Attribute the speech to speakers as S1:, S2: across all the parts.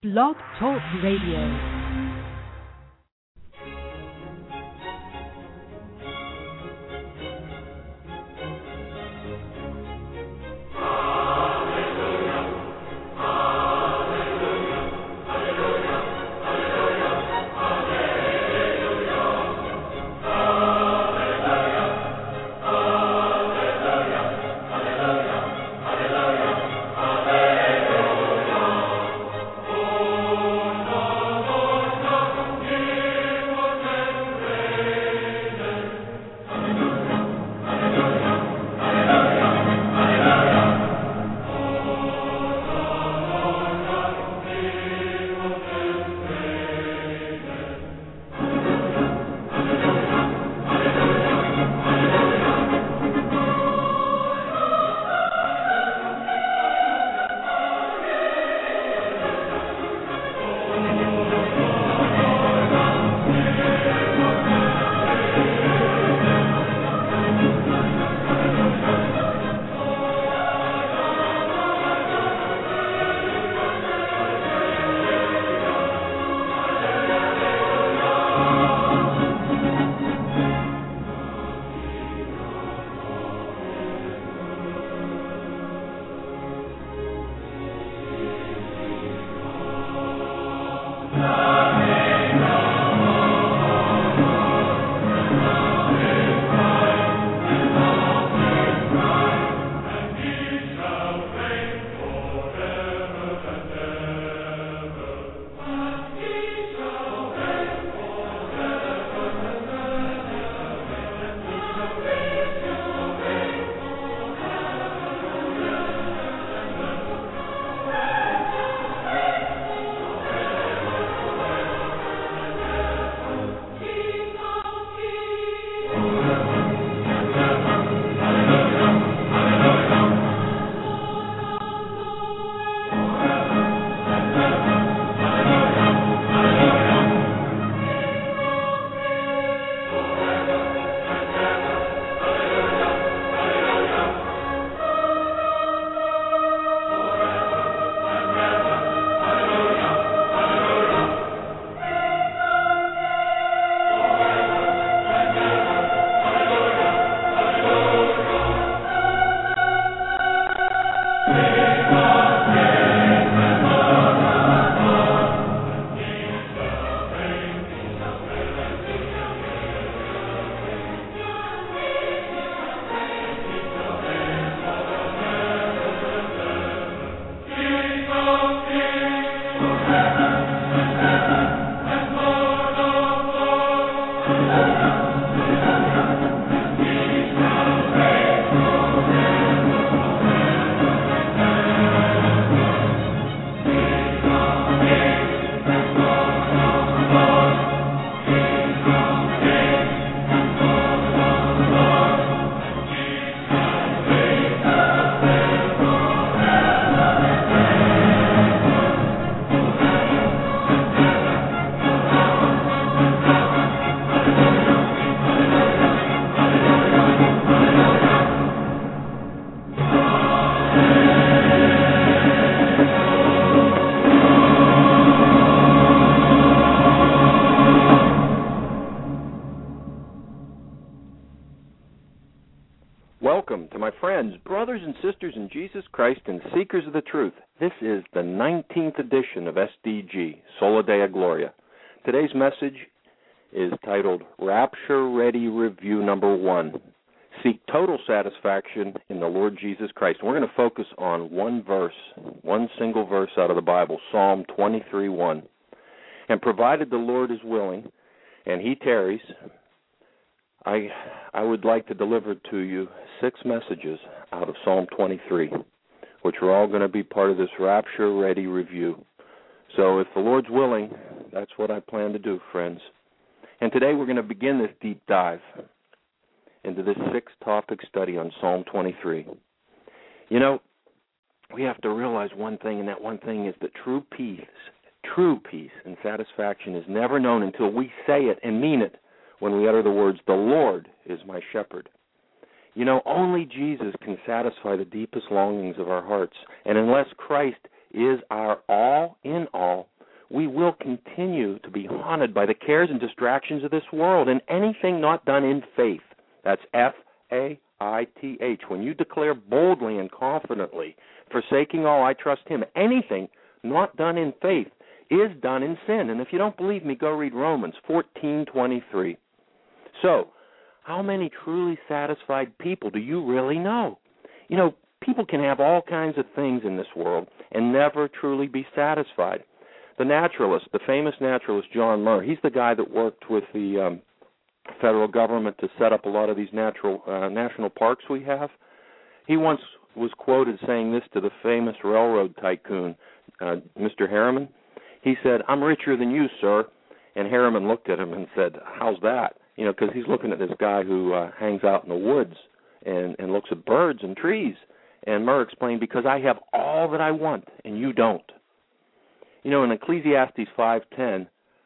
S1: Blog Talk Radio.
S2: Welcome to my friends, brothers and sisters in Jesus Christ and seekers of the truth. This is the 19th edition of SDG, Sola Dea Gloria. Today's message is titled Rapture Ready Review Number 1. Seek total satisfaction in the Lord Jesus Christ. And we're going to focus on one verse, one single verse out of the Bible, Psalm 23:1. And provided the Lord is willing and he tarries, I would like to deliver to you 6 messages out of Psalm 23, which are all going to be part of this Rapture Ready review. So if the Lord's willing, that's what I plan to do, friends. And today we're going to begin this deep dive into this 6-topic study on Psalm 23. You know, we have to realize one thing, and that one thing is that true peace and satisfaction is never known until we say it and mean it when we utter the words, "The Lord is my shepherd." You know, only Jesus can satisfy the deepest longings of our hearts. And unless Christ is our all in all, we will continue to be haunted by the cares and distractions of this world, and anything not done in faith, that's Faith, when you declare boldly and confidently, forsaking all, I trust him, anything not done in faith is done in sin. And if you don't believe me, go read Romans 14:23. So, how many truly satisfied people do you really know? You know, people can have all kinds of things in this world and never truly be satisfied. The naturalist, the famous naturalist John Muir, he's the guy that worked with the federal government to set up a lot of these national parks we have. He once was quoted saying this to the famous railroad tycoon, Mr. Harriman. He said, "I'm richer than you, sir." And Harriman looked at him and said, "How's that?" You know, because he's looking at this guy who hangs out in the woods and looks at birds and trees. And Muir explained, "Because I have all that I want and you don't." You know, in Ecclesiastes 5:10,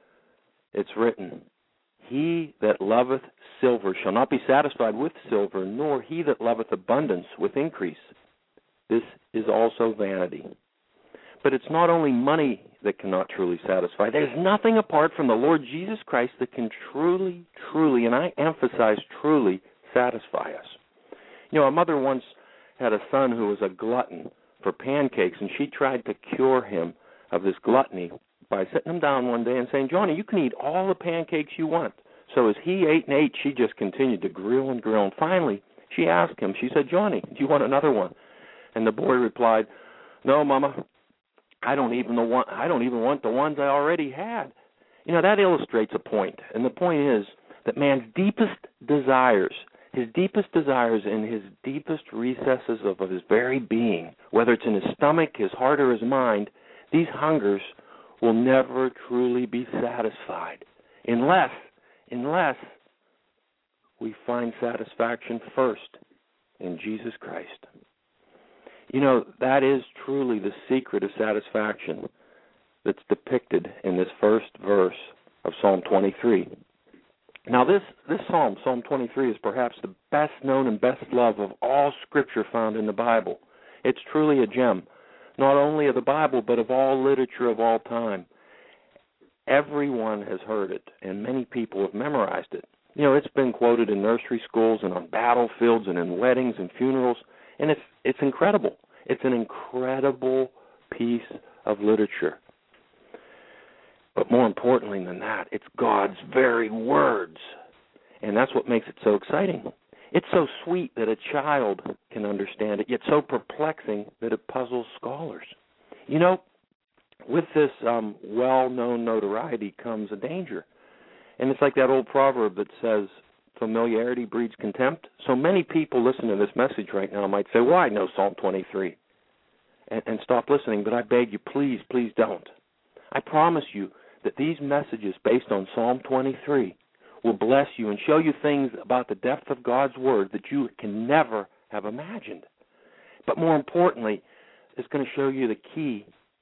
S2: it's written, "He that loveth silver shall not be satisfied with silver, nor he that loveth abundance with increase. This is also vanity." But it's not only money that cannot truly satisfy. There's nothing apart from the Lord Jesus Christ that can truly, and I emphasize truly, satisfy us. You know, a mother once had a son who was a glutton for pancakes, and she tried to cure him of this gluttony by sitting him down one day and saying, "Johnny, you can eat all the pancakes you want." So as he ate and ate, she just continued to grill and grill. And finally, she asked him, she said, "Johnny, do you want another one?" And the boy replied, "No, Mama, I don't even want the ones I already had." You know, that illustrates a point. And the point is that man's deepest desires, his deepest desires in his deepest recesses of his very being, whether it's in his stomach, his heart, or his mind, these hungers will never truly be satisfied unless we find satisfaction first in Jesus Christ. You know, that is truly the secret of satisfaction that's depicted in this first verse of Psalm 23. Now, this psalm, Psalm 23, is perhaps the best known and best loved of all Scripture found in the Bible. It's truly a gem, not only of the Bible, but of all literature of all time. Everyone has heard it, and many people have memorized it. You know, it's been quoted in nursery schools and on battlefields and in weddings and funerals, and it's incredible. It's an incredible piece of literature. But more importantly than that, it's God's very words, and that's what makes it so exciting. It's so sweet that a child can understand it, yet so perplexing that it puzzles scholars. You know, with this well-known notoriety comes a danger. And it's like that old proverb that says, familiarity breeds contempt. So many people listening to this message right now might say, "Well, I know Psalm 23," and stop listening. But I beg you, please don't. I promise you that these messages based on Psalm 23 will bless you and show you things about the depth of God's Word that you can never have imagined. But more importantly, it's going to show you the key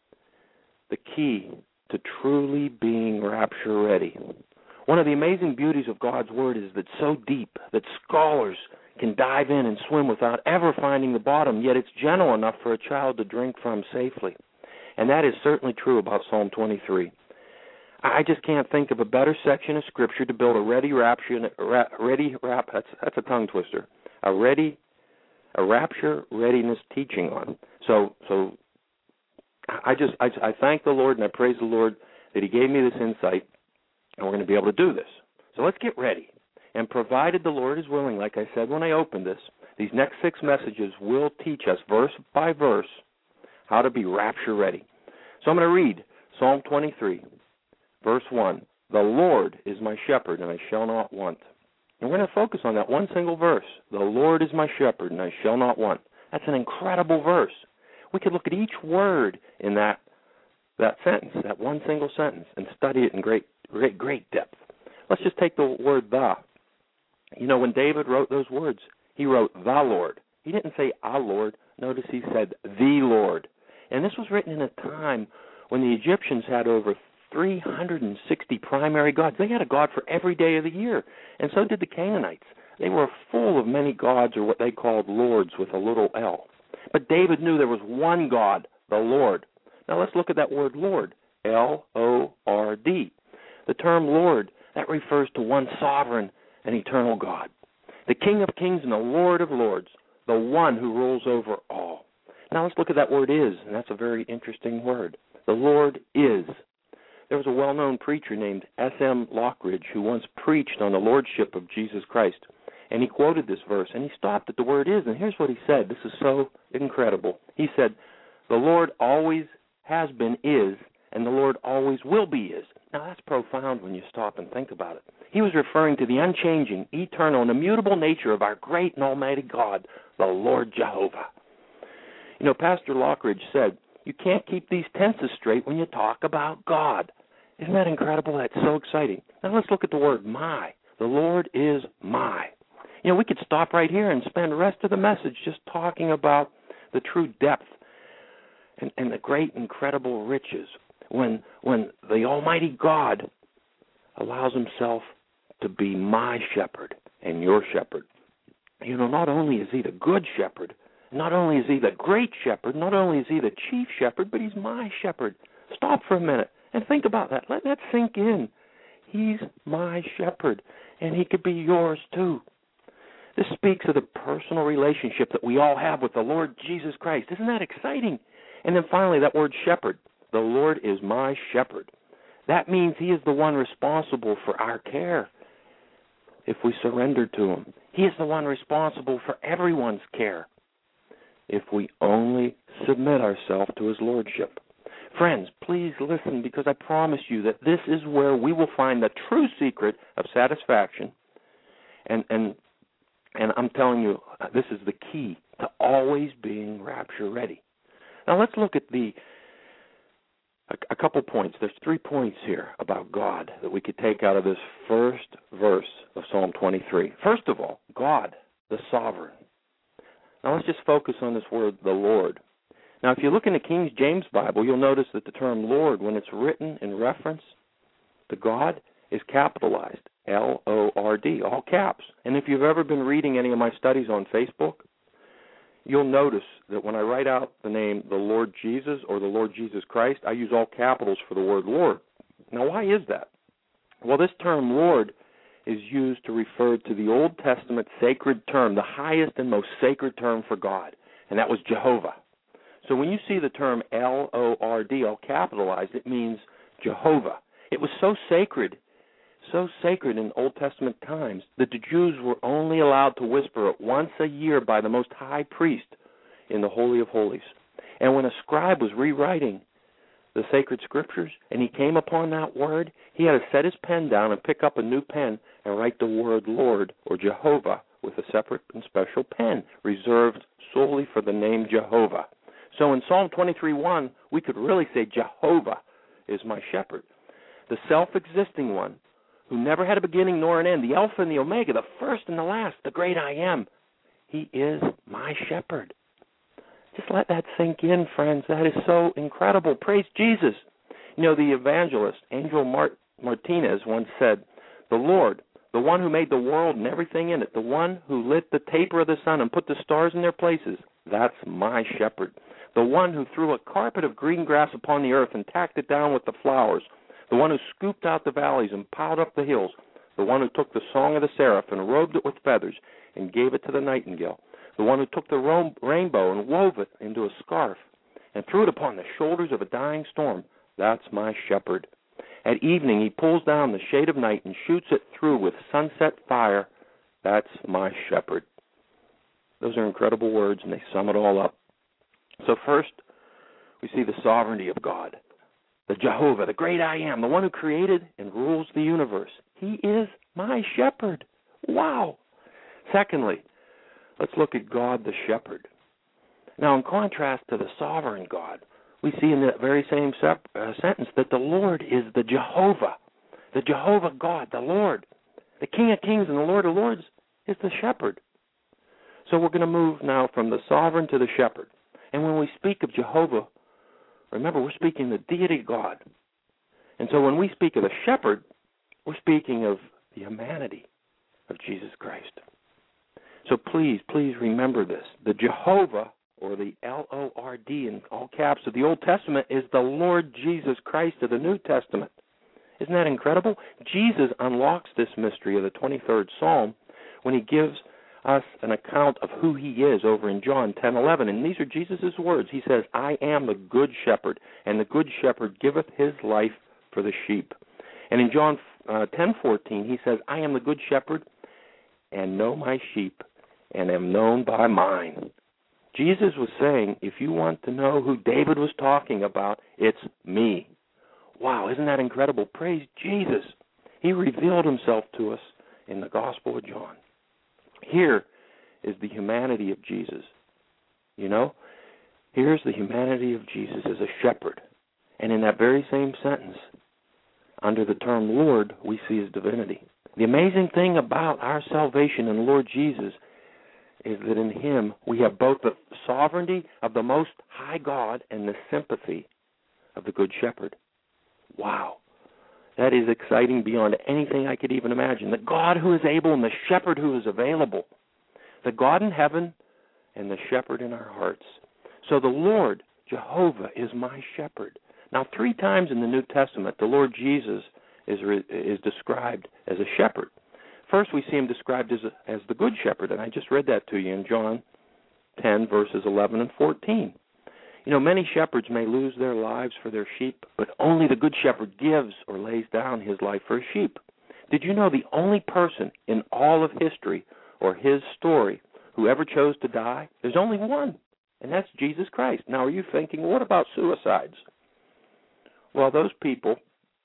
S2: to truly being rapture ready. One of the amazing beauties of God's Word is that it's so deep that scholars can dive in and swim without ever finding the bottom, yet it's gentle enough for a child to drink from safely. And that is certainly true about Psalm 23. I just can't think of a better section of Scripture to build that's a tongue twister, a rapture readiness teaching on. So I thank the Lord and I praise the Lord that He gave me this insight, and we're going to be able to do this. So let's get ready. And provided the Lord is willing, like I said when I opened this, these next 6 messages will teach us verse by verse how to be rapture ready. So I'm going to read Psalm 23, verse 1. The Lord is my shepherd, and I shall not want. And we're going to focus on that one single verse. The Lord is my shepherd, and I shall not want. That's an incredible verse. We could look at each word in that sentence, that one single sentence, and study it in great depth. Let's just take the word "the." You know, when David wrote those words, he wrote "the Lord." He didn't say "a Lord." Notice he said "the Lord." And this was written in a time when the Egyptians had over 360 primary gods. They had a god for every day of the year, and so did the Canaanites. They were full of many gods, or what they called lords with a little L. But David knew there was one God, the Lord. Now let's look at that word Lord, L-O-R-D. The term Lord, that refers to one sovereign and eternal God, the King of kings and the Lord of lords, the one who rules over all. Now let's look at that word is, and that's a very interesting word. The Lord is. There was a well-known preacher named S.M. Lockridge who once preached on the lordship of Jesus Christ, and he quoted this verse, and he stopped at the word is, and here's what he said. This is so incredible. He said, the Lord always has been is, and the Lord always will be is. Now that's profound when you stop and think about it. He was referring to the unchanging, eternal, and immutable nature of our great and almighty God, the Lord Jehovah. You know, Pastor Lockridge said, you can't keep these tenses straight when you talk about God. Isn't that incredible? That's so exciting. Now let's look at the word my. The Lord is my. You know, we could stop right here and spend the rest of the message just talking about the true depth and the great, incredible riches when the almighty God allows himself to be my shepherd and your shepherd. You know, not only is he the good shepherd, not only is he the great shepherd, not only is he the chief shepherd, but he's my shepherd. Stop for a minute and think about that. Let that sink in. He's my shepherd, and he could be yours too. This speaks of the personal relationship that we all have with the Lord Jesus Christ. Isn't that exciting? And then finally, that word shepherd. The Lord is my shepherd. That means he is the one responsible for our care if we surrender to him. He is the one responsible for everyone's care if we only submit ourselves to his lordship. Friends, please listen, because I promise you that this is where we will find the true secret of satisfaction. And I'm telling you, this is the key to always being rapture ready. Now let's look at a couple points. There's 3 points here about God that we could take out of this first verse of Psalm 23. First of all, God, the sovereign. Now let's just focus on this word, the Lord. Now if you look in the King James Bible, you'll notice that the term Lord, when it's written in reference to God, is capitalized, L-O-R-D, all caps. And if you've ever been reading any of my studies on Facebook, you'll notice that when I write out the name the Lord Jesus or the Lord Jesus Christ, I use all capitals for the word Lord. Now, why is that? Well, this term Lord is used to refer to the Old Testament sacred term, the highest and most sacred term for God, and that was Jehovah. So when you see the term L-O-R-D, all capitalized, it means Jehovah. It was so sacred in Old Testament times that the Jews were only allowed to whisper it once a year by the most high priest in the Holy of Holies. And when a scribe was rewriting the sacred scriptures and he came upon that word, he had to set his pen down and pick up a new pen and write the word Lord or Jehovah with a separate and special pen reserved solely for the name Jehovah. So in Psalm 23:1, we could really say Jehovah is my shepherd, the self-existing one who never had a beginning nor an end, the Alpha and the Omega, the first and the last, the great I am. He is my shepherd. Just let that sink in, friends. That is so incredible. Praise Jesus. You know, the evangelist, Angel Martinez, once said, the Lord, the one who made the world and everything in it, the one who lit the taper of the sun and put the stars in their places, that's my shepherd. The one who threw a carpet of green grass upon the earth and tacked it down with the flowers, the one who scooped out the valleys and piled up the hills, the one who took the song of the seraph and robed it with feathers and gave it to the nightingale, the one who took the rainbow and wove it into a scarf and threw it upon the shoulders of a dying storm, that's my shepherd. At evening he pulls down the shade of night and shoots it through with sunset fire, that's my shepherd. Those are incredible words, and they sum it all up. So first, we see the sovereignty of God. The Jehovah, the great I am, the one who created and rules the universe. He is my shepherd. Wow. Secondly, let's look at God the shepherd. Now, in contrast to the sovereign God, we see in that very same sentence that the Lord is the Jehovah God, the Lord. The King of kings and the Lord of lords is the shepherd. So we're going to move now from the sovereign to the shepherd. And when we speak of Jehovah, remember, we're speaking the deity of God. And so when we speak of the shepherd, we're speaking of the humanity of Jesus Christ. So please remember this. The Jehovah, or the L-O-R-D in all caps of the Old Testament, is the Lord Jesus Christ of the New Testament. Isn't that incredible? Jesus unlocks this mystery of the 23rd Psalm when he gives us an account of who he is over in John 10:11. And these are Jesus' words. He says, I am the good shepherd, and the good shepherd giveth his life for the sheep. And in John 10:14, he says, I am the good shepherd, and know my sheep, and am known by mine. Jesus was saying, if you want to know who David was talking about, it's me. Wow, isn't that incredible? Praise Jesus. He revealed himself to us in the Gospel of John. Here is the humanity of Jesus. You know, here's the humanity of Jesus as a shepherd. And in that very same sentence, under the term Lord, we see his divinity. The amazing thing about our salvation in the Lord Jesus is that in him we have both the sovereignty of the Most High God and the sympathy of the Good Shepherd. Wow. That is exciting beyond anything I could even imagine. The God who is able and the shepherd who is available. The God in heaven and the shepherd in our hearts. So the Lord, Jehovah, is my shepherd. Now, 3 times in the New Testament, the Lord Jesus is described as a shepherd. First, we see him described as the good shepherd, and I just read that to you in John 10, verses 11 and 14. You know, many shepherds may lose their lives for their sheep, but only the good shepherd gives or lays down his life for his sheep. Did you know the only person in all of history or his story who ever chose to die? There's only one, and that's Jesus Christ. Now, are you thinking, what about suicides? Well, those people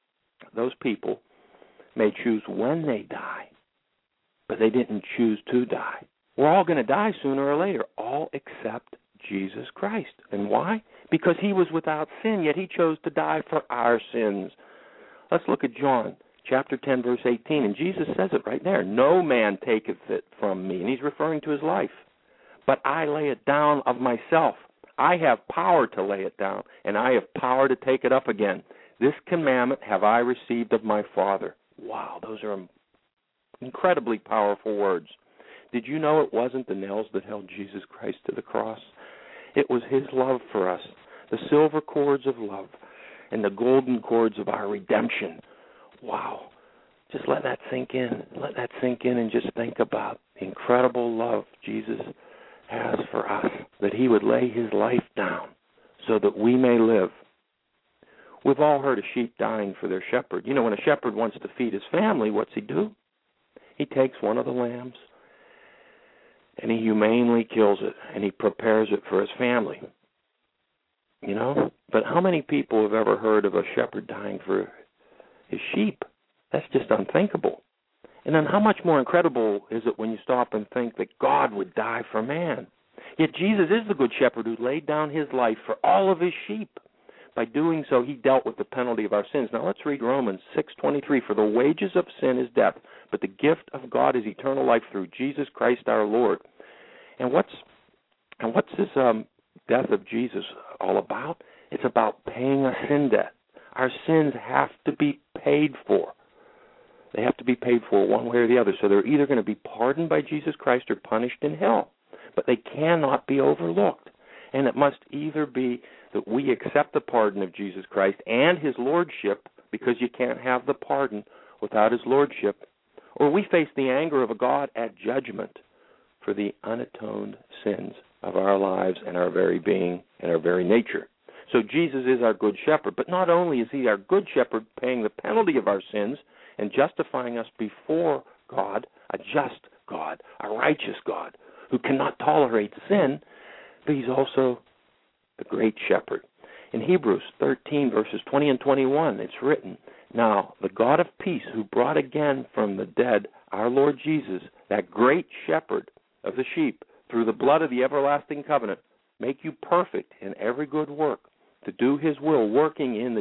S2: may choose when they die, but they didn't choose to die. We're all going to die sooner or later, all except Jesus Christ. And why? Because he was without sin, yet he chose to die for our sins. Let's look at John chapter 10, verse 18, and Jesus says it right there. No man taketh it from me, and he's referring to his life. But I lay it down of myself. I have power to lay it down, and I have power to take it up again. This commandment have I received of my Father. Wow, those are incredibly powerful words. Did you know it wasn't the nails that held Jesus Christ to the cross? It was his love for us, the silver cords of love and the golden cords of our redemption. Wow. Just let that sink in. Let that sink in and just think about the incredible love Jesus has for us, that he would lay his life down so that we may live. We've all heard of sheep dying for their shepherd. You know, when a shepherd wants to feed his family, what's he do? He takes one of the lambs and he humanely kills it, and he prepares it for his family. You know? But how many people have ever heard of a shepherd dying for his sheep? That's just unthinkable. And then how much more incredible is it when you stop and think that God would die for man? Yet Jesus is the good shepherd who laid down his life for all of his sheep. By doing so, he dealt with the penalty of our sins. Now let's read Romans 6:23. For the wages of sin is death, but the gift of God is eternal life through Jesus Christ our Lord. And what's this death of Jesus all about? It's about paying a sin debt. Our sins have to be paid for. They have to be paid for one way or the other. So they're either going to be pardoned by Jesus Christ or punished in hell. But they cannot be overlooked. And it must either be that we accept the pardon of Jesus Christ and his lordship, because you can't have the pardon without his lordship, or we face the anger of a God at judgment for the unatoned sins of our lives and our very being and our very nature. So Jesus is our good shepherd, but not only is he our good shepherd paying the penalty of our sins and justifying us before God, a just God, a righteous God, who cannot tolerate sin, but he's also the great shepherd. In Hebrews 13, verses 20 and 21, it's written, Now the God of peace, who brought again from the dead our Lord Jesus, that great shepherd of the sheep, through the blood of the everlasting covenant, make you perfect in every good work, to do his will, working in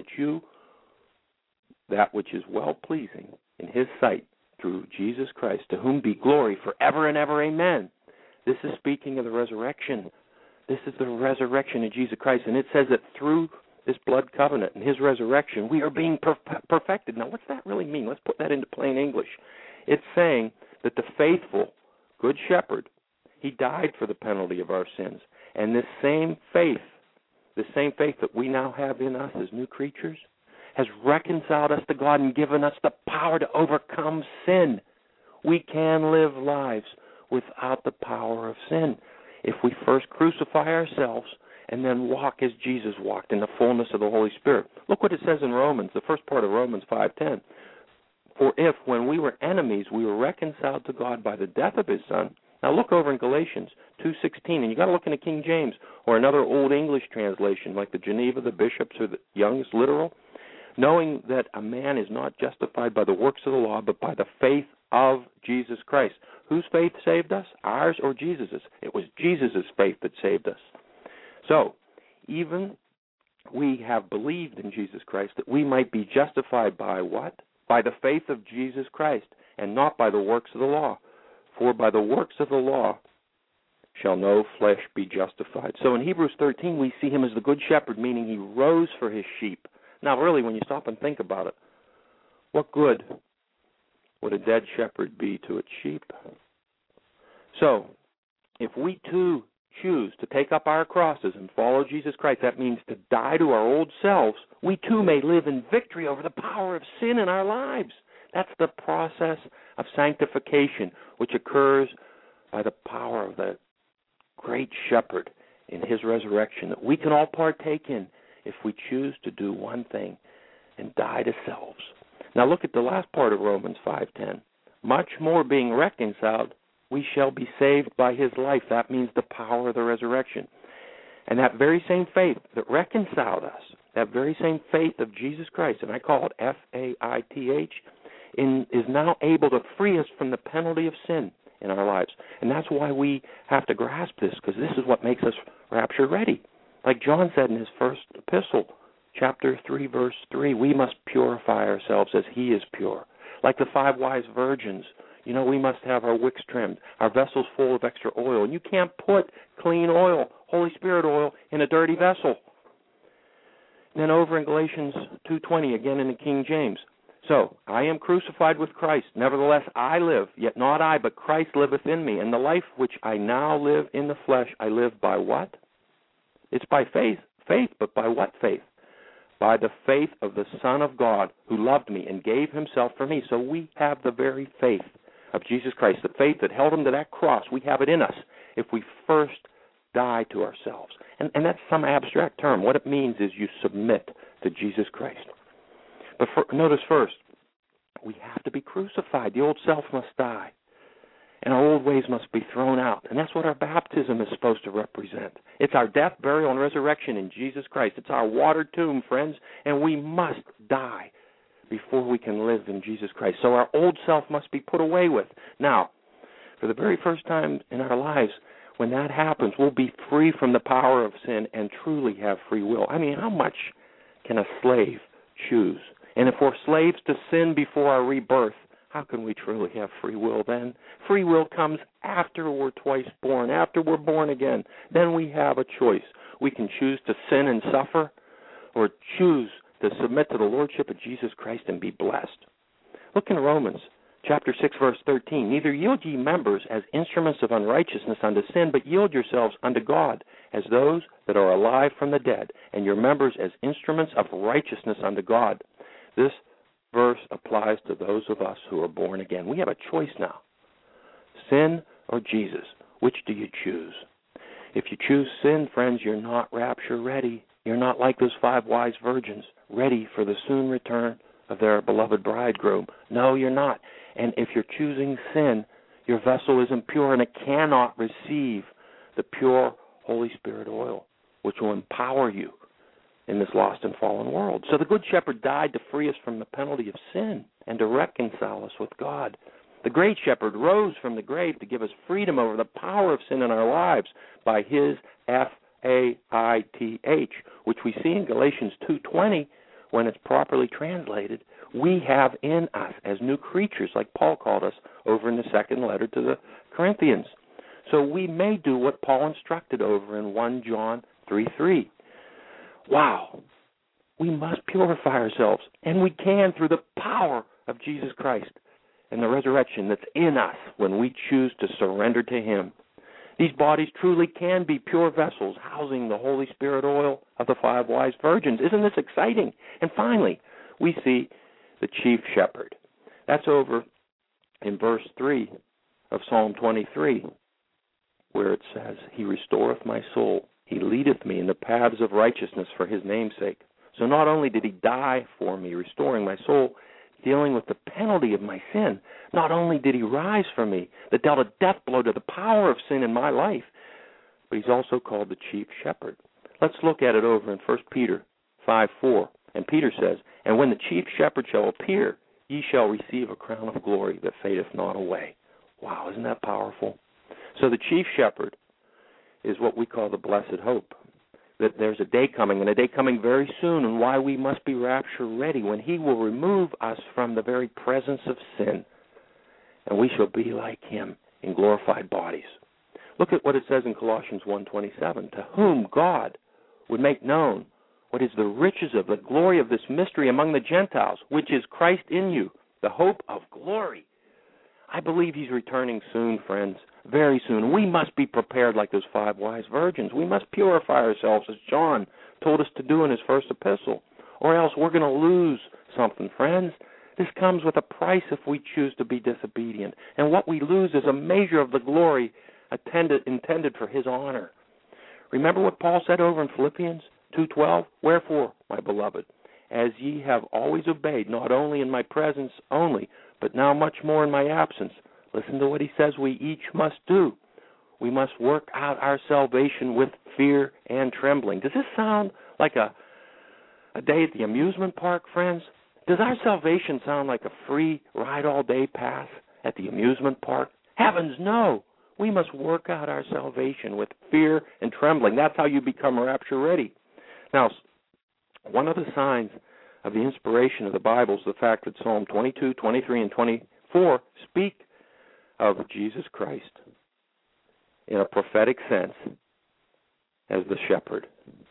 S2: that which is well-pleasing in his sight, through Jesus Christ, to whom be glory forever and ever. Amen. This is speaking of the resurrection. This is the resurrection of Jesus Christ, and it says that through this blood covenant and his resurrection, we are being perfected. Now, what's that really mean? Let's put that into plain English. It's saying that the faithful good shepherd, he died for the penalty of our sins, And this same faith that we now have in us as new creatures, has reconciled us to God and given us the power to overcome sin. We can live lives without the power of sin if we first crucify ourselves and then walk as Jesus walked in the fullness of the Holy Spirit. Look what it says in Romans, the first part of Romans 5:10. For if, when we were enemies, we were reconciled to God by the death of his Son. Now look over in Galatians 2:16, and you got to look in the King James or another Old English translation like the Geneva, the Bishops, or the Young's Literal. Knowing that a man is not justified by the works of the law, but by the faith of Jesus Christ. Whose faith saved us? Ours or Jesus's? It was Jesus's faith that saved us. So, even we have believed in Jesus Christ that we might be justified by what? By the faith of Jesus Christ, and not by the works of the law. For by the works of the law shall no flesh be justified. So in Hebrews 13, we see him as the good shepherd, meaning he rose for his sheep. Now, really, when you stop and think about it, what good would a dead shepherd be to its sheep? So, if we too choose to take up our crosses and follow Jesus Christ, that means to die to our old selves, we too may live in victory over the power of sin in our lives. That's the process of sanctification, which occurs by the power of the great shepherd in his resurrection that we can all partake in if we choose to do one thing and die to selves. Now look at the last part of Romans 5:10. Much more being reconciled, we shall be saved by his life. That means the power of the resurrection. And that very same faith that reconciled us, that very same faith of Jesus Christ, and I call it F-A-I-T-H, is now able to free us from the penalty of sin in our lives. And that's why we have to grasp this, because this is what makes us rapture ready. Like John said in his first epistle, chapter 3, verse 3, we must purify ourselves as he is pure. Like the 5 wise virgins, we must have our wicks trimmed, our vessels full of extra oil. And you can't put clean oil, Holy Spirit oil, in a dirty vessel. And then over in Galatians 2:20, again in the King James. So, I am crucified with Christ. Nevertheless, I live, yet not I, but Christ liveth in me. And the life which I now live in the flesh, I live by what? It's by faith, but by what faith? By the faith of the Son of God who loved me and gave himself for me. So we have the very faith of Jesus Christ, the faith that held him to that cross. We have it in us if we first die to ourselves. And that's some abstract term. What it means is you submit to Jesus Christ. But notice first, we have to be crucified. The old self must die. And our old ways must be thrown out. And that's what our baptism is supposed to represent. It's our death, burial, and resurrection in Jesus Christ. It's our watered tomb, friends, and we must die before we can live in Jesus Christ. So our old self must be put away with. Now, for the very first time in our lives, when that happens, we'll be free from the power of sin and truly have free will. I mean, how much can a slave choose? And if we're slaves to sin before our rebirth, how can we truly have free will then? Free will comes after we're twice born, after we're born again. Then we have a choice. We can choose to sin and suffer, or choose to submit to the lordship of Jesus Christ and be blessed. Look in Romans chapter 6, verse 13. Neither yield ye members as instruments of unrighteousness unto sin, but yield yourselves unto God as those that are alive from the dead, and your members as instruments of righteousness unto God. This verse applies to those of us who are born again. We have a choice now. Sin or Jesus? Which do you choose? If you choose sin, friends, you're not rapture ready. You're not like those 5 wise virgins, ready for the soon return of their beloved bridegroom. No, you're not. And if you're choosing sin, your vessel isn't pure, and it cannot receive the pure Holy Spirit oil, which will empower you in this lost and fallen world. So the Good Shepherd died to free us from the penalty of sin and to reconcile us with God. The Great Shepherd rose from the grave to give us freedom over the power of sin in our lives by his F-A-I-T-H, which we see in Galatians 2:20 when it's properly translated. We have in us as new creatures, like Paul called us over in the second letter to the Corinthians. So we may do what Paul instructed over in 1 John 3:3. Wow, we must purify ourselves, and we can through the power of Jesus Christ and the resurrection that's in us when we choose to surrender to him. These bodies truly can be pure vessels housing the Holy Spirit oil of the 5 wise virgins. Isn't this exciting? And finally, we see the chief shepherd. That's over in verse 3 of Psalm 23, where it says, He restoreth my soul. He leadeth me in the paths of righteousness for His name's sake. So not only did He die for me, restoring my soul, dealing with the penalty of my sin, not only did He rise for me, that dealt a death blow to the power of sin in my life, but He's also called the chief shepherd. Let's look at it over in 1 Peter 5:4. And Peter says, And when the chief shepherd shall appear, ye shall receive a crown of glory that fadeth not away. Wow, isn't that powerful? So the chief shepherd is what we call the blessed hope, that there's a day coming, and a day coming very soon, and why we must be rapture ready, when He will remove us from the very presence of sin, and we shall be like Him in glorified bodies. Look at what it says in Colossians 1:27, to whom God would make known what is the riches of the glory of this mystery among the Gentiles, which is Christ in you, the hope of glory. I believe He's returning soon, friends, very soon. We must be prepared like those 5 wise virgins. We must purify ourselves, as John told us to do in his first epistle, or else we're going to lose something, friends. This comes with a price if we choose to be disobedient, and what we lose is a measure of the glory intended for His honor. Remember what Paul said over in Philippians 2:12? Wherefore, my beloved, as ye have always obeyed, not only in my presence only, but now much more in my absence. Listen to what he says we each must do. We must work out our salvation with fear and trembling. Does this sound like a day at the amusement park, friends? Does our salvation sound like a free ride-all-day pass at the amusement park? Heavens, no. We must work out our salvation with fear and trembling. That's how you become rapture ready. Now, one of the signs of the inspiration of the Bible is the fact that Psalm 22, 23, and 24 speak of Jesus Christ in a prophetic sense as the shepherd.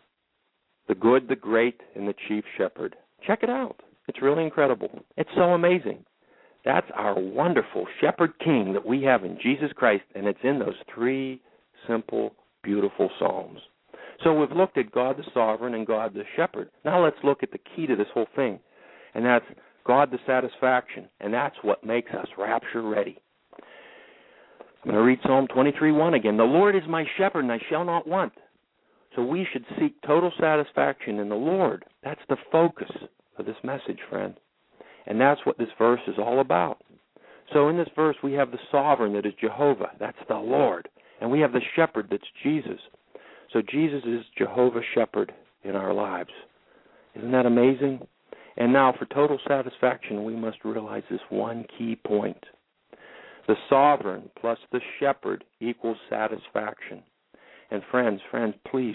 S2: The good, the great, and the chief shepherd. Check it out. It's really incredible. It's so amazing. That's our wonderful shepherd king that we have in Jesus Christ, and it's in those 3 simple, beautiful psalms. So we've looked at God the sovereign and God the shepherd. Now let's look at the key to this whole thing, and that's God the satisfaction, and that's what makes us rapture ready. I'm going to read Psalm 23:1 again. The Lord is my shepherd, and I shall not want. So we should seek total satisfaction in the Lord. That's the focus of this message, friend. And that's what this verse is all about. So in this verse, we have the sovereign that is Jehovah. That's the Lord. And we have the shepherd that's Jesus. So Jesus is Jehovah Shepherd in our lives. Isn't that amazing? And now for total satisfaction, we must realize this one key point. The sovereign plus the shepherd equals satisfaction. And friends, please,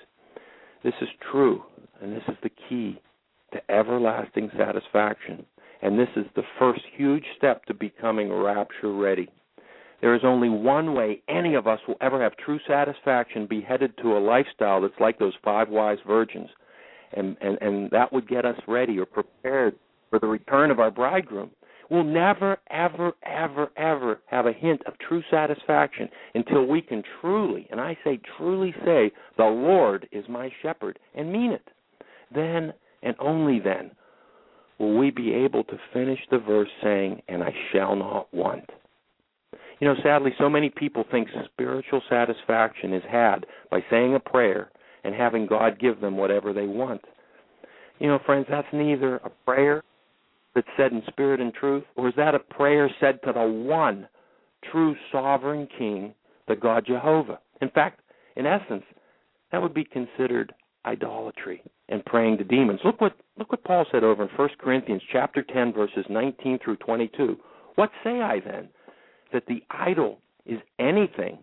S2: this is true, and this is the key to everlasting satisfaction. And this is the first huge step to becoming rapture ready. There is only one way any of us will ever have true satisfaction, be headed to a lifestyle that's like those 5 wise virgins. And that would get us ready or prepared for the return of our bridegroom. We'll never, ever, ever, ever have a hint of true satisfaction until we can truly, and I say truly say, the Lord is my shepherd, and mean it. Then, and only then, will we be able to finish the verse saying, and I shall not want. You know, sadly, so many people think spiritual satisfaction is had by saying a prayer and having God give them whatever they want. You know, friends, that's neither a prayer that's said in spirit and truth, or is that a prayer said to the one true sovereign King, the God Jehovah? In fact, in essence, that would be considered idolatry and praying to demons. Look what Paul said over in 1 Corinthians chapter 10, verses 19 through 22. What say I then? That the idol is anything,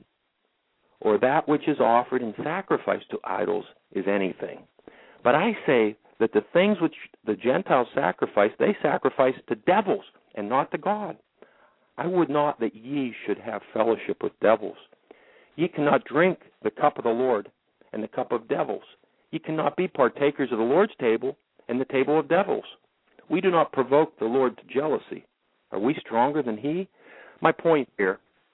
S2: or that which is offered in sacrifice to idols is anything. But I say that the things which the Gentiles sacrifice, they sacrifice to devils and not to God. I would not that ye should have fellowship with devils. Ye cannot drink the cup of the Lord and the cup of devils. Ye cannot be partakers of the Lord's table and the table of devils. We do not provoke the Lord to jealousy. Are we stronger than He? My point here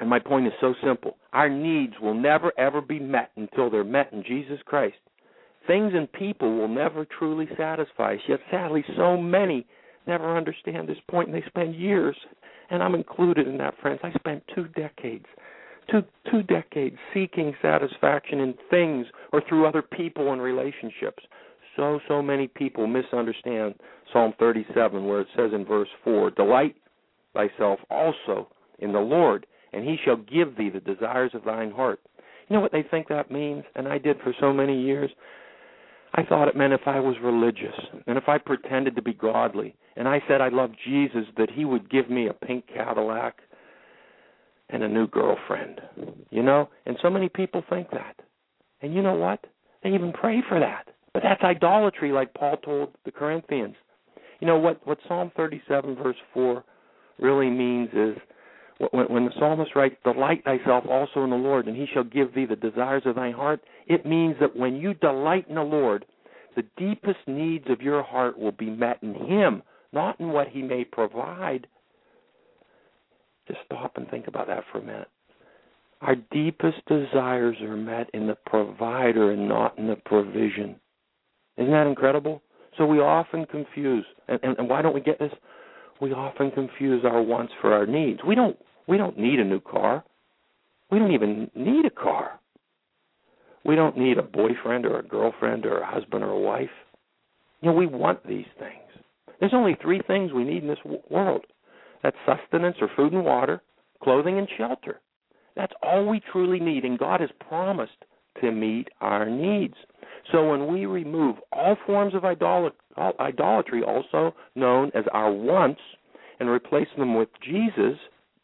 S2: And my point is so simple. Our needs will never, ever be met until they're met in Jesus Christ. Things and people will never truly satisfy us, yet sadly so many never understand this point, and they spend years, and I'm included in that, friends. I spent 2 decades seeking satisfaction in things or through other people and relationships. So many people misunderstand Psalm 37, where it says in verse 4, delight thyself also in the Lord, and he shall give thee the desires of thine heart. You know what they think that means? And I did for so many years. I thought it meant if I was religious and if I pretended to be godly and I said I loved Jesus, that he would give me a pink Cadillac and a new girlfriend, you know? And so many people think that. And you know what? They even pray for that. But that's idolatry, like Paul told the Corinthians. You know what Psalm 37 verse 4 really means is, when the psalmist writes, delight thyself also in the Lord, and he shall give thee the desires of thine heart, it means that when you delight in the Lord, the deepest needs of your heart will be met in him, not in what he may provide. Just stop and think about that for a minute. Our deepest desires are met in the provider and not in the provision. Isn't that incredible? So we often confuse, and why don't we get this? We often confuse our wants for our needs. We don't need a new car. We don't even need a car. We don't need a boyfriend or a girlfriend or a husband or a wife. You know, we want these things. There's only 3 things we need in this world. That's sustenance or food and water, clothing and shelter. That's all we truly need, and God has promised to meet our needs. So when we remove all forms of idolatry, also known as our wants, and replace them with Jesus,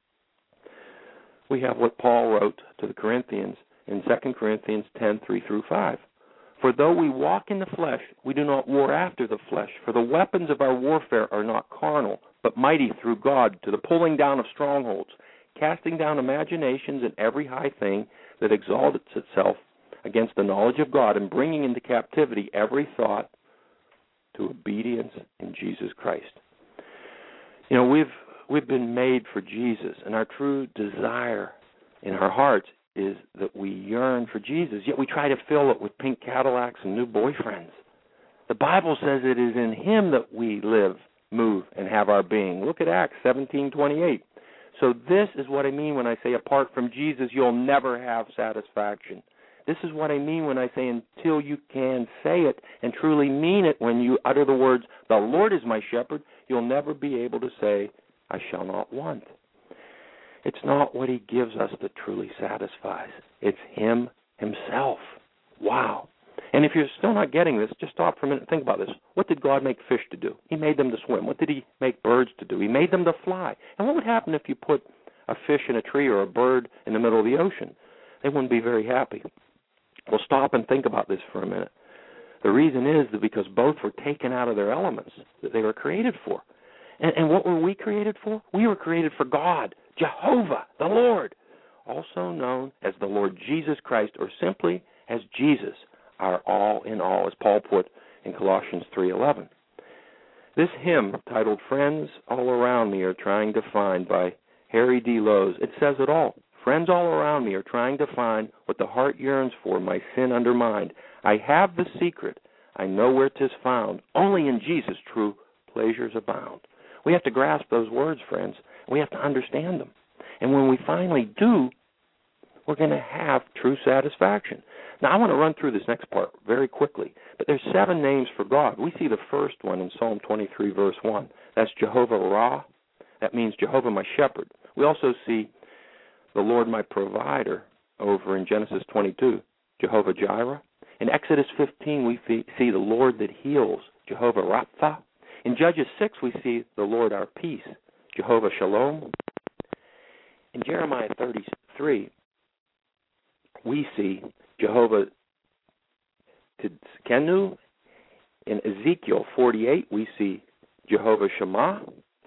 S2: we have what Paul wrote to the Corinthians in 2 Corinthians 10:3-5. For though we walk in the flesh, we do not war after the flesh. For the weapons of our warfare are not carnal, but mighty through God to the pulling down of strongholds, casting down imaginations and every high thing that exalts itself against the knowledge of God, and bringing into captivity every thought to obedience in Jesus Christ. You know, we've been made for Jesus, and our true desire in our hearts is that we yearn for Jesus, yet we try to fill it with pink Cadillacs and new boyfriends. The Bible says it is in him that we live, move, and have our being. Look at Acts 17:28. So this is what I mean when I say apart from Jesus, you'll never have satisfaction. This is what I mean when I say until you can say it and truly mean it when you utter the words, the Lord is my shepherd, you'll never be able to say, I shall not want. It's not what he gives us that truly satisfies. It's him himself. Wow. And if you're still not getting this, just stop for a minute and think about this. What did God make fish to do? He made them to swim. What did he make birds to do? He made them to fly. And what would happen if you put a fish in a tree or a bird in the middle of the ocean? They wouldn't be very happy. Well, stop and think about this for a minute. The reason is that because both were taken out of their elements that they were created for. And what were we created for? We were created for God, Jehovah, the Lord, also known as the Lord Jesus Christ, or simply as Jesus, our all in all, as Paul put in Colossians 3:11. This hymn, titled Friends All Around Me Are Trying to Find by Harry D. Lowe's, it says it all. Friends all around me are trying to find what the heart yearns for, my sin undermined. I have the secret. I know where 'tis found. Only in Jesus true pleasures abound. We have to grasp those words, friends. We have to understand them. And when we finally do, we're going to have true satisfaction. Now, I want to run through this next part very quickly. But there's 7 names for God. We see the first one in Psalm 23, verse 1. That's Jehovah Ra. That means Jehovah my shepherd. We also see the Lord my provider over in Genesis 22, Jehovah Jireh. In Exodus 15, we see the Lord that heals, Jehovah Rapha. In Judges 6, we see the Lord our peace, Jehovah Shalom. In Jeremiah 33, we see Jehovah Tzidkenu. In Ezekiel 48, we see Jehovah Shammah.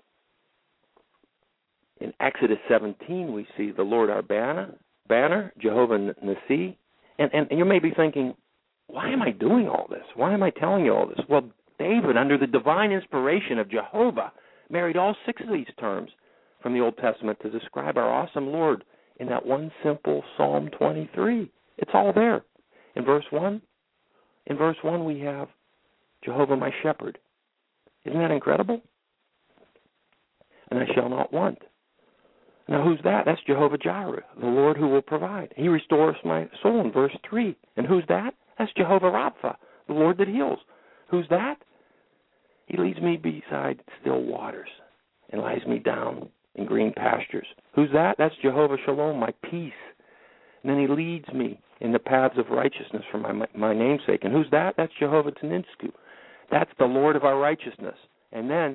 S2: In Exodus 17, we see the Lord our banner, Jehovah Nissi. And you may be thinking, why am I doing all this? Why am I telling you all this? Well, David, under the divine inspiration of Jehovah, married all 6 of these terms from the Old Testament to describe our awesome Lord in that one simple Psalm 23. It's all there. In verse 1 we have Jehovah my shepherd. Isn't that incredible? And I shall not want. Now who's that? That's Jehovah Jireh, the Lord who will provide. He restores my soul in verse 3. And who's that? That's Jehovah Rapha, the Lord that heals. Who's that? He leads me beside still waters and lies me down in green pastures. Who's that? That's Jehovah Shalom, my peace. And then he leads me in the paths of righteousness for my namesake. And who's that? That's Jehovah Teninsku. That's the Lord of our righteousness. And then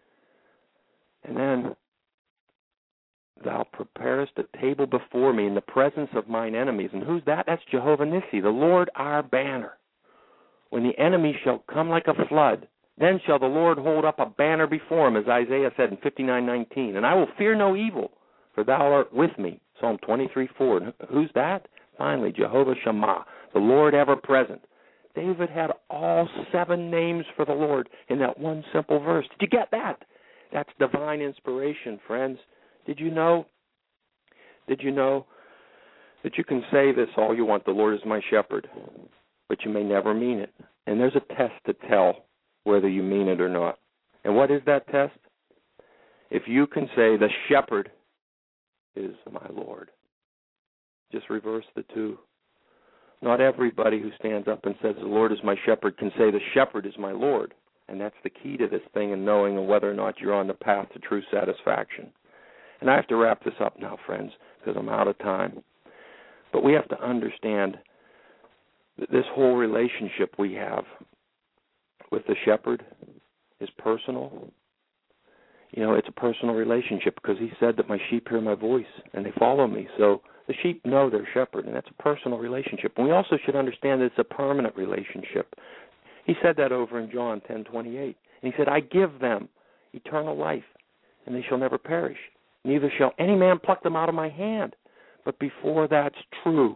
S2: thou preparest a table before me in the presence of mine enemies. And who's that? That's Jehovah Nissi, the Lord our banner. When the enemy shall come like a flood, then shall the Lord hold up a banner before him, as Isaiah said in 59:19. And I will fear no evil, for thou art with me. Psalm 23:4. And who's that? Finally, Jehovah Shammah, the Lord ever present. David had all 7 names for the Lord in that one simple verse. Did you get that? That's divine inspiration, friends. Did you know that you can say this all you want, the Lord is my shepherd, but you may never mean it. And there's a test to tell whether you mean it or not. And what is that test? If you can say the shepherd is my Lord. Just reverse the two. Not everybody who stands up and says the Lord is my shepherd can say the shepherd is my Lord. And that's the key to this thing and knowing whether or not you're on the path to true satisfaction. And I have to wrap this up now, friends, because I'm out of time. But we have to understand that this whole relationship we have with the shepherd is personal. You know, it's a personal relationship because he said that my sheep hear my voice and they follow me. So the sheep know their shepherd, and that's a personal relationship. And we also should understand that it's a permanent relationship. He said that over in John 10:28. And he said, I give them eternal life, and they shall never perish. Neither shall any man pluck them out of my hand. But before that's true,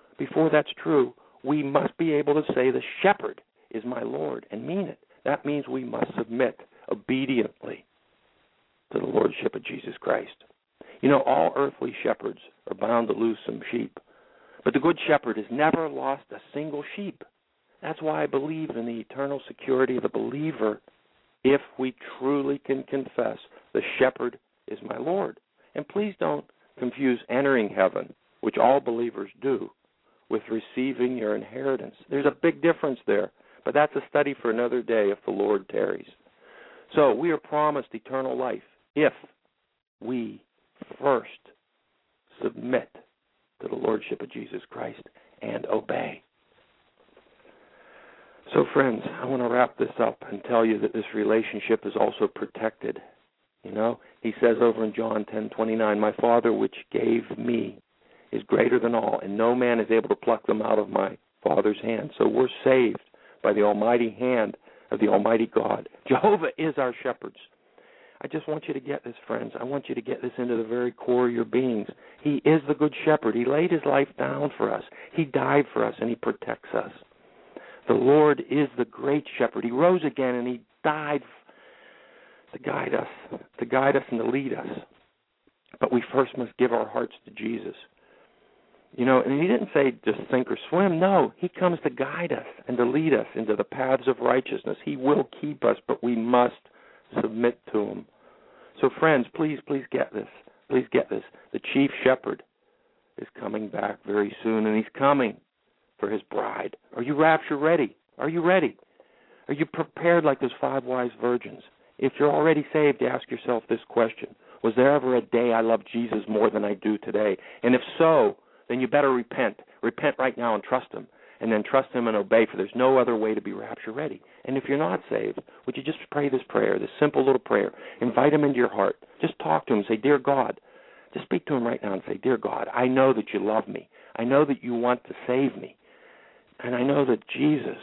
S2: we must be able to say the shepherd is my Lord and mean it. That means we must submit obediently to the Lordship of Jesus Christ. You know, all earthly shepherds are bound to lose some sheep. But the Good Shepherd has never lost a single sheep. That's why I believe in the eternal security of the believer if we truly can confess the shepherd is my Lord. And please don't confuse entering heaven, which all believers do, with receiving your inheritance. There's a big difference there, but that's a study for another day if the Lord tarries. So we are promised eternal life if we first submit to the Lordship of Jesus Christ and obey. So friends, I want to wrap this up and tell you that this relationship is also protected. You know, he says over in John 10:29, my Father which gave me is greater than all, and no man is able to pluck them out of my Father's hand. So we're saved by the almighty hand of the almighty God. Jehovah is our shepherds. I just want you to get this, friends. I want you to get this into the very core of your beings. He is the Good Shepherd. He laid his life down for us. He died for us, and he protects us. The Lord is the great shepherd. He rose again, and he died to guide us and to lead us. But we first must give our hearts to Jesus. You know, and he didn't say just sink or swim. No, he comes to guide us and to lead us into the paths of righteousness. He will keep us, but we must submit to him. So friends, please get this. Please get this. The chief shepherd is coming back very soon, and he's coming for his bride. Are you rapture ready? Are you ready? Are you prepared like those 5 wise virgins? If you're already saved, ask yourself this question. Was there ever a day I loved Jesus more than I do today? And if so, then you better repent. Repent right now and trust him. And then trust him and obey, for there's no other way to be rapture ready. And if you're not saved, would you just pray this prayer, this simple little prayer? Invite him into your heart. Just talk to him. Say, Dear God. Just speak to him right now and say, Dear God, I know that you love me. I know that you want to save me. And I know that Jesus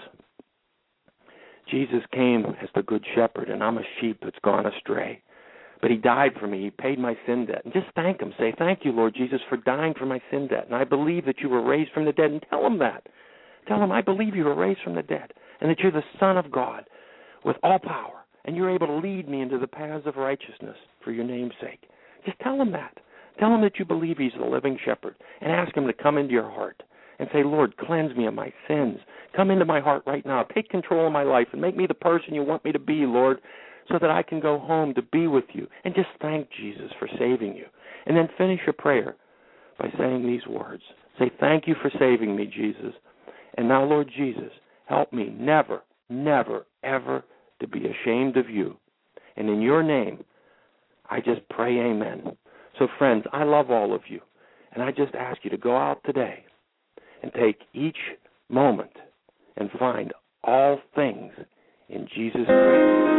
S2: came as the Good Shepherd, and I'm a sheep that's gone astray. But he died for me. He paid my sin debt. And just thank him. Say, thank you, Lord Jesus, for dying for my sin debt. And I believe that you were raised from the dead. And tell him that. Tell him, I believe you were raised from the dead, and that you're the Son of God with all power, and you're able to lead me into the paths of righteousness for your name's sake. Just tell him that. Tell him that you believe he's the living shepherd, and ask him to come into your heart and say, Lord, cleanse me of my sins. Come into my heart right now. Take control of my life and make me the person you want me to be, Lord, so that I can go home to be with you. And just thank Jesus for saving you. And then finish your prayer by saying these words. Say, thank you for saving me, Jesus. And now, Lord Jesus, help me never, never, ever to be ashamed of you. And in your name, I just pray amen. So, friends, I love all of you. And I just ask you to go out today and take each moment and find all things in Jesus Christ.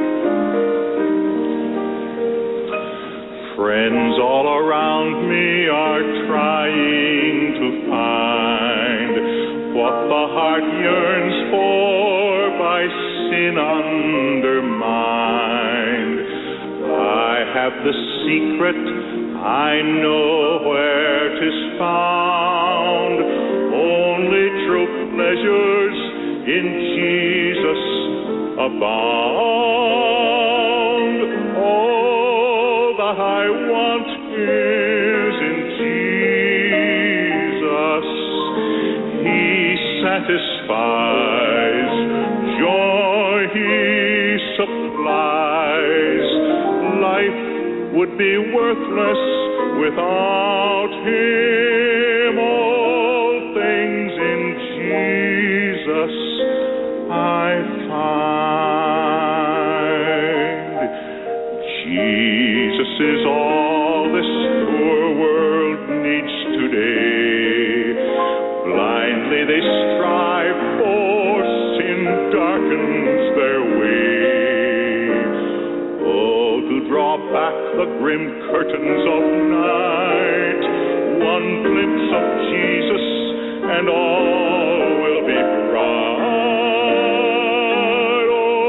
S3: Friends all around me are trying to find what the heart yearns for by sin undermined. I have the secret, I know where 'tis found. Only true pleasures in Jesus abound. All that I want is in Jesus. He satisfies, joy He supplies. Life would be worthless without Him. All things in Jesus I find. Jesus is all this poor world needs today. Blindly they strive, for sin darkens their way. Oh, to draw back the grim curtains of night, one glimpse of Jesus and all will be bright.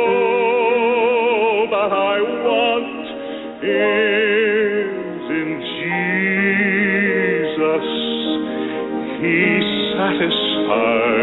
S3: All that I want is in Jesus. He satisfies.